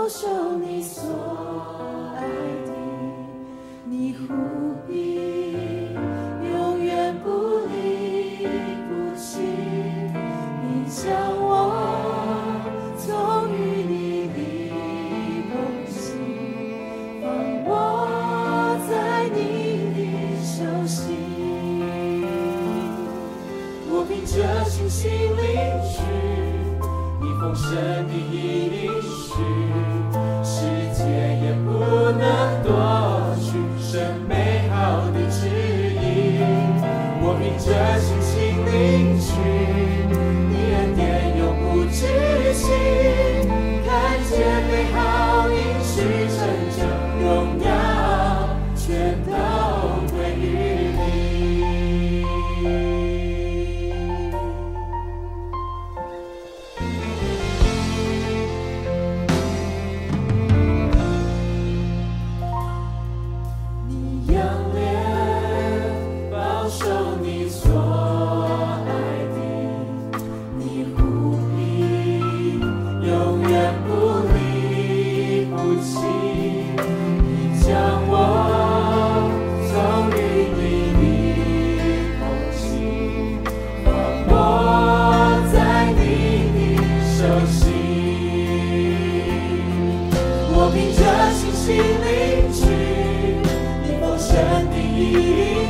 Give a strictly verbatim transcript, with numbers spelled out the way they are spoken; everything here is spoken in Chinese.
保守你所爱的，你护庇，永远不离不弃。你将我从与你的同行，放我在你的手心。我凭着信心领取你丰盛的应许，世界也不能夺取神美好的旨意。我凭着信心领取你恩典永不止息，看见美好应许成就，荣耀全都归于你。你仰脸保守你所爱的，你护庇，永远不离不弃。你将我从与你的同行，放我在你的手心。我凭着信心领取你丰盛的应